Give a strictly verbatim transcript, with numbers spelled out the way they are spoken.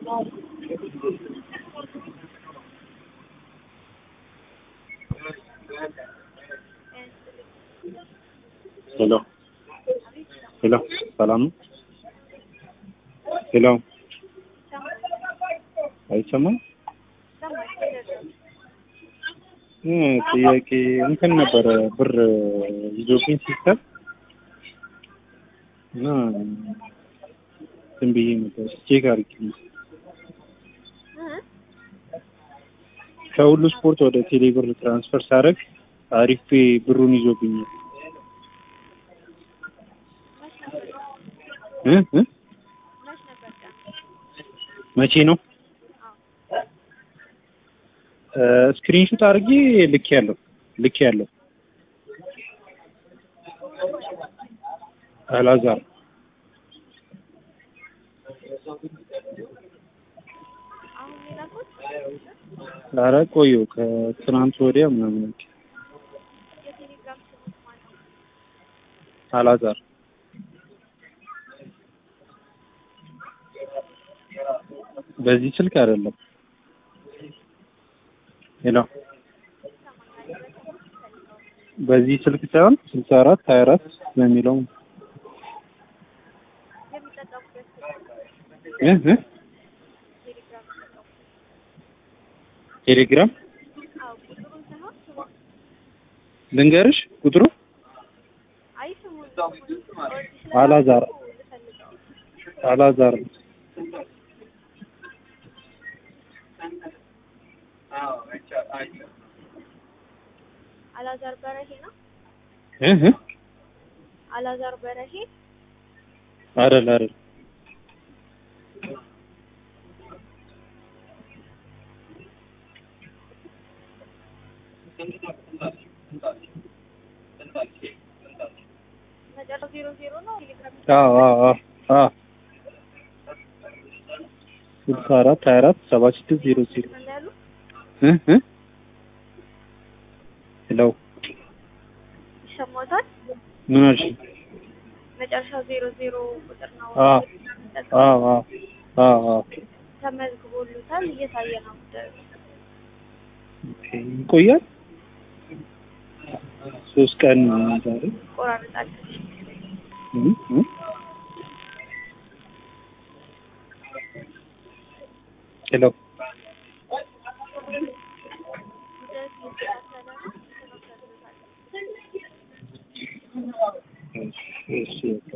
ሄሎ ሄሎ ሰላም ነው? ሄሎ አይሰማም? እ ጥያቄ እንትን ነበረ ብር ይዞብኝ ሲስተም እና ዝም ብዬ ነበር ቼክ አድርጌ ከሁሉ ስፖርት ወደ ቴሌ ብር ትራንስፈር ሳደርግ አሪፍ ብሩን ይዞብኛል። እ እ መቼ ነው? ስክሪንሾት አድርጌ ልኬያለሁ ልኬያለሁ። አላዛር ኧረ ቆየሁ ከትናንት ወዲያ ምናምን አላዛር በዚህ ስልክ አይደለም። ሄሎ በዚህ ስልክ ሳይሆን ስልሳ አራት ሀያ አራት በሚለው እ እ ቴሌግራም ልንገርሽ ቁጥሩ አላዛር አላዛር አላዛር በረሄ ነው። እ እ አላዛር በረሄ አይደል አይደል መጨረሻው ዜሮ ዜሮ ነው። አዎ አዎ አዎ ስልሳ አራት ሀያ አራት ሰባ ስድስት ዜሮ ዜሮ እ እ ሄሎ ይሰማታል? ምን አልሽ? መጨረሻው ዜሮ ዜሮ ቁጥር ነው። አዎ አዎ አዎ አዎ ተመዝግቦልታል። እየታየ ነው። ኦኬ ይቆያል። ሶስት ቀን ዛሬ ቆራርጣል። እ እ ሄሎ እሺ እሺ